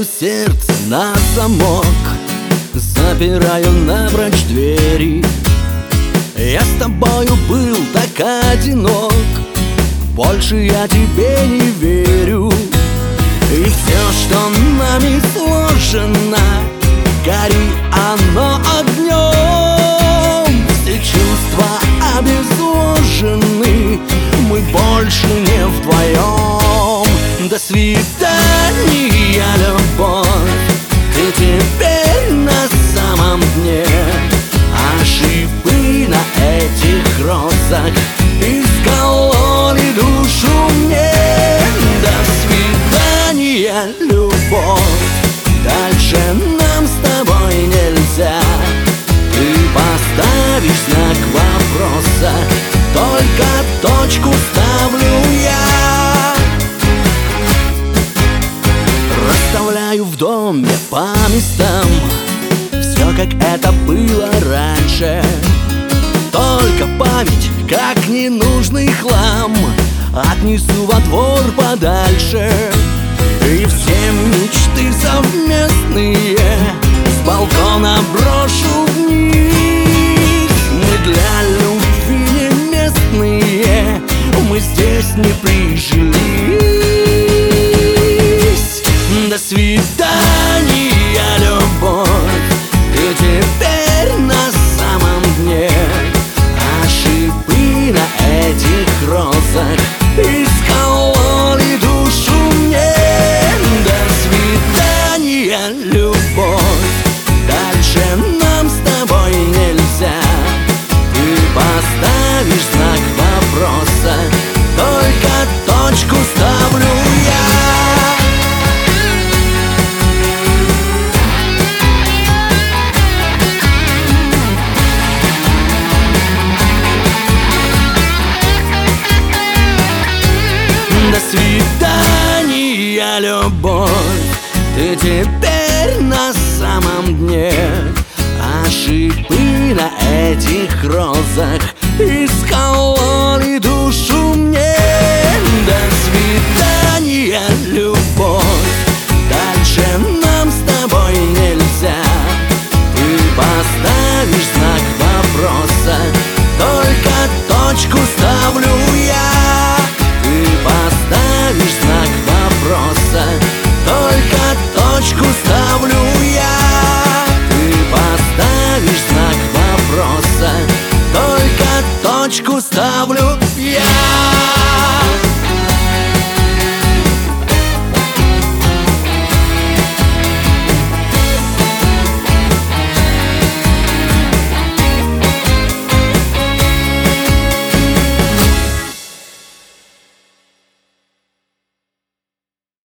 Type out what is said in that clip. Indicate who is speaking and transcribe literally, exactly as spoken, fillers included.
Speaker 1: Заставляю сердце на замок, запираю напрочь двери. Я с тобою был так одинок, больше я тебе не верю. И все, что нами сложено, гори оно огнем. Все чувства обезвожены, мы больше не вдвоем. До свидания, любовь, ты теперь на самом дне. Ошибки на этих розах искололи душу мне. До свидания, любовь, дальше нам с тобой нельзя. Ты поставишь знак вопроса, только точку ставлю я. Расставляю в доме по местам все, как это было раньше. Только память, как ненужный хлам, отнесу во двор подальше. И все мечты совместные с балкона брошу вниз. Мы для любви не местные, мы здесь не прижились. До свидания, любовь, ты теперь на самом дне. Ошибки на этих розах искололи душу мне. До свидания, любовь, дальше нам с тобой нельзя. Ты поставишь знак вопроса, только точку ставлю я. До свидания, любовь, ты теперь на самом дне. Ошибки на этих розах искололи душу мне. До свидания, любовь, дальше нам с тобой нельзя. Ты поставишь знак вопроса, только точку ставлю я. Ты поставишь знак вопроса, только точку ставлю я. Ты поставишь знак вопроса, только точку ставлю я.